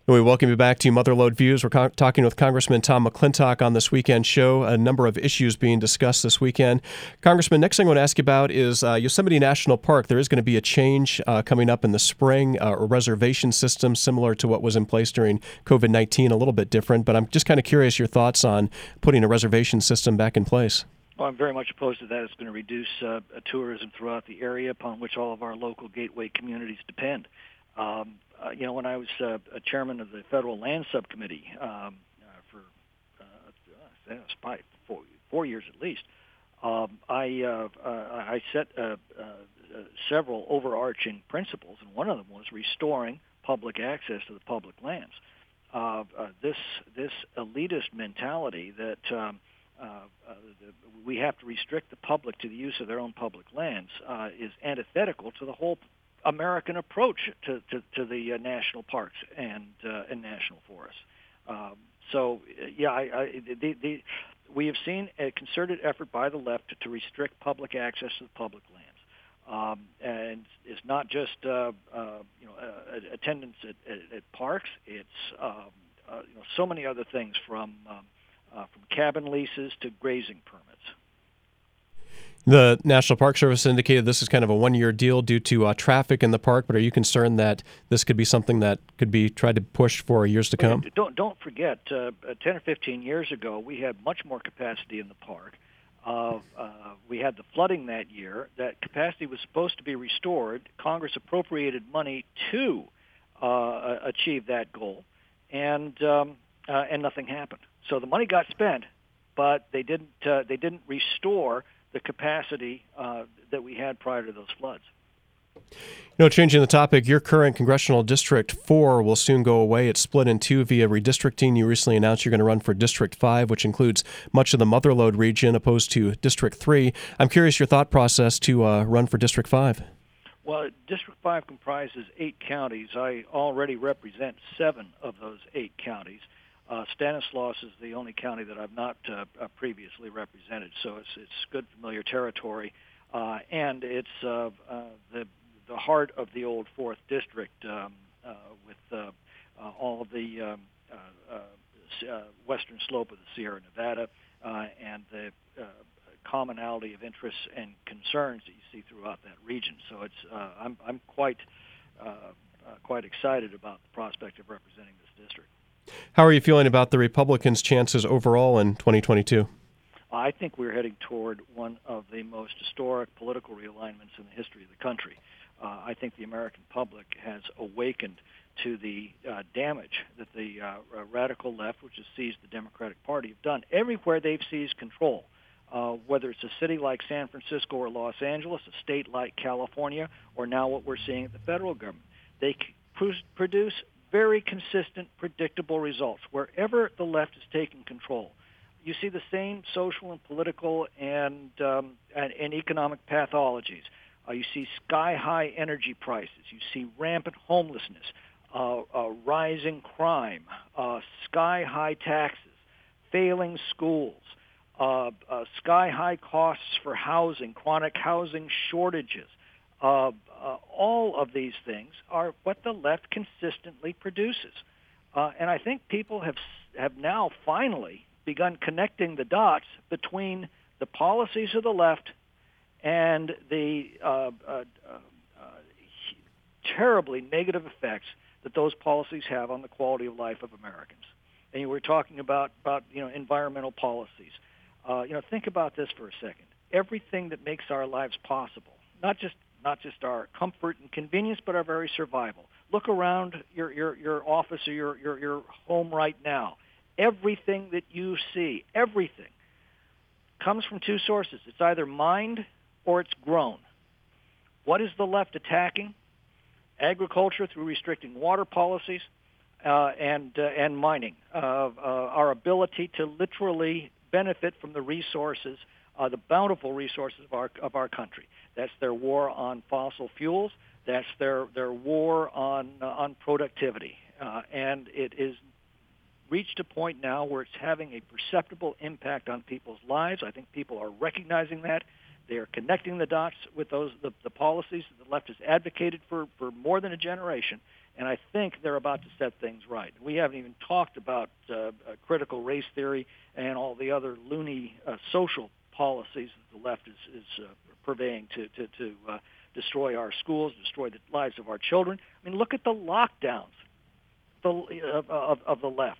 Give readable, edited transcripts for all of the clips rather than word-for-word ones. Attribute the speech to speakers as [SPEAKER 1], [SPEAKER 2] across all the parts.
[SPEAKER 1] We welcome you back to Motherlode Views. We're talking with Congressman Tom McClintock on this weekend show. A number of issues being discussed this weekend. Congressman, next thing I want to ask you about is Yosemite National Park. There is going to be a change coming up in the spring, a reservation system similar to what was in place during COVID-19, a little bit different. But I'm just kind of curious your thoughts on putting a reservation system back in place.
[SPEAKER 2] Well, I'm very much opposed to that. It's going to reduce tourism throughout the area upon which all of our local gateway communities depend. When I was chairman of the Federal Land Subcommittee for probably 4 years at least, I set several overarching principles, and one of them was restoring public access to the public lands. This elitist mentality that we have to restrict the public to the use of their own public lands is antithetical to the whole American approach to the national parks and national forests. We have seen a concerted effort by the left to restrict public access to the public lands, and it's not just attendance at parks. It's so many other things from cabin leases to grazing permits.
[SPEAKER 1] The National Park Service indicated this is kind of a one-year deal due to traffic in the park, but are you concerned that this could be something that could be tried to push for years to come?
[SPEAKER 2] Don't forget, 10 or 15 years ago, we had much more capacity in the park. We had the flooding that year. That capacity was supposed to be restored. Congress appropriated money to achieve that goal, and nothing happened. So the money got spent, but they didn't restore the capacity that we had prior to those floods.
[SPEAKER 1] Changing the topic, your current Congressional District 4 will soon go away. It's split in two via redistricting. You recently announced you're going to run for District 5, which includes much of the Motherlode region, opposed to District 3. I'm curious your thought process to run for District 5.
[SPEAKER 2] Well, District 5 comprises 8 counties. I already represent 7 of those 8 counties. Stanislaus is the only county that I've not previously represented, so it's good, familiar territory, and it's the heart of the old 4th District with all of the western slope of the Sierra Nevada and the commonality of interests and concerns that you see throughout that region. So it's I'm quite excited about the prospect of representing this district.
[SPEAKER 1] How are you feeling about the Republicans' chances overall in 2022?
[SPEAKER 2] I think we're heading toward one of the most historic political realignments in the history of the country. I think the American public has awakened to the damage that the radical left, which has seized the Democratic Party, have done everywhere they've seized control, whether it's a city like San Francisco or Los Angeles, a state like California, or now what we're seeing at the federal government. They produce very consistent, predictable results. Wherever the left is taking control, you see the same social and political and economic pathologies. You see sky-high energy prices. You see rampant homelessness, rising crime, sky-high taxes, failing schools, sky-high costs for housing, chronic housing shortages. All of these things are what the left consistently produces. And I think people have now finally begun connecting the dots between the policies of the left and the terribly negative effects that those policies have on the quality of life of Americans. And you were talking about environmental policies. Think about this for a second. Everything that makes our lives possible, not just our comfort and convenience, but our very survival. Look around your office or your home right now. Everything that you see, everything, comes from two sources. It's either mined or it's grown. What is the left attacking? Agriculture through restricting water policies and mining. Our ability to literally benefit from the resources, the bountiful resources of our country. That's their war on fossil fuels. That's their war on productivity. And it is reached a point now where it's having a perceptible impact on people's lives. I think people are recognizing that. They are connecting the dots with the policies that the left has advocated for more than a generation, and I think they're about to set things right. We haven't even talked about critical race theory and all the other loony social policies that the left is purveying to destroy our schools, destroy the lives of our children. I mean, look at the lockdowns of the left.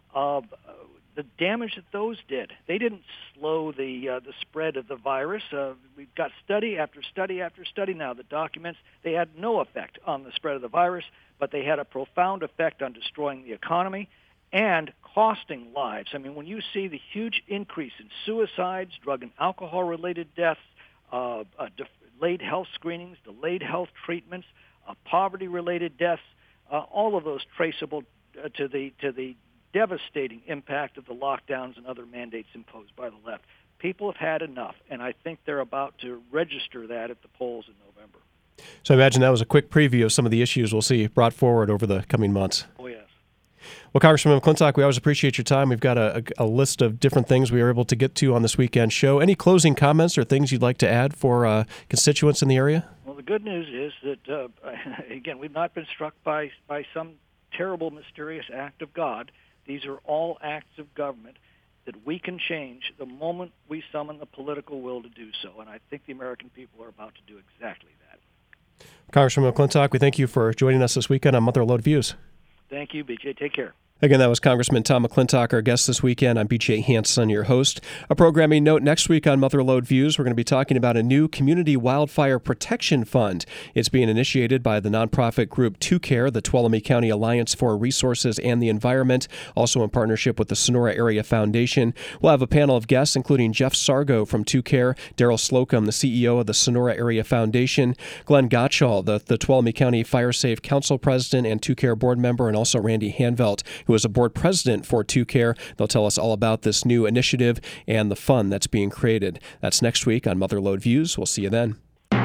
[SPEAKER 2] The damage that those did. They didn't slow the spread of the virus. We've got study after study after study now that documents they had no effect on the spread of the virus, but they had a profound effect on destroying the economy and costing lives. I mean, when you see the huge increase in suicides, drug and alcohol-related deaths, delayed health screenings, delayed health treatments, poverty-related deaths, all of those traceable to the devastating impact of the lockdowns and other mandates imposed by the left. People have had enough, and I think they're about to register that at the polls in November.
[SPEAKER 1] So I imagine that was a quick preview of some of the issues we'll see brought forward over the coming months.
[SPEAKER 2] Oh, yes.
[SPEAKER 1] Well, Congressman McClintock, we always appreciate your time. We've got a list of different things we were able to get to on this weekend show. Any closing comments or things you'd like to add for constituents in the area?
[SPEAKER 2] Well, the good news is that, again, we've not been struck by some terrible, mysterious act of God. These are all acts of government that we can change the moment we summon the political will to do so. And I think the American people are about to do exactly that.
[SPEAKER 1] Congressman McClintock, we thank you for joining us this weekend on Mother Lode Views.
[SPEAKER 2] Thank you, BJ. Take care.
[SPEAKER 1] Again, that was Congressman Tom McClintock, our guest this weekend. I'm BJ Hanson, your host. A programming note, next week on Mother Lode Views, we're going to be talking about a new Community Wildfire Protection Fund. It's being initiated by the nonprofit group 2Care, the Tuolumne County Alliance for Resources and the Environment, also in partnership with the Sonora Area Foundation. We'll have a panel of guests, including Jeff Sargo from 2Care, Daryl Slocum, the CEO of the Sonora Area Foundation, Glenn Gottschall, the Tuolumne County Fire Safe Council President and 2Care board member, and also Randy Hanvelt, who is a board president for 2Care. They'll tell us all about this new initiative and the fund that's being created. That's next week on Mother Lode Views. We'll see you then.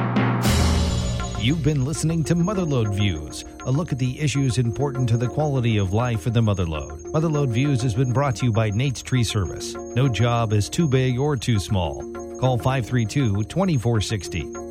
[SPEAKER 3] You've been listening to Mother Lode Views, a look at the issues important to the quality of life in the Mother Lode. Mother Lode Views has been brought to you by Nate's Tree Service. No job is too big or too small. Call 532-2460.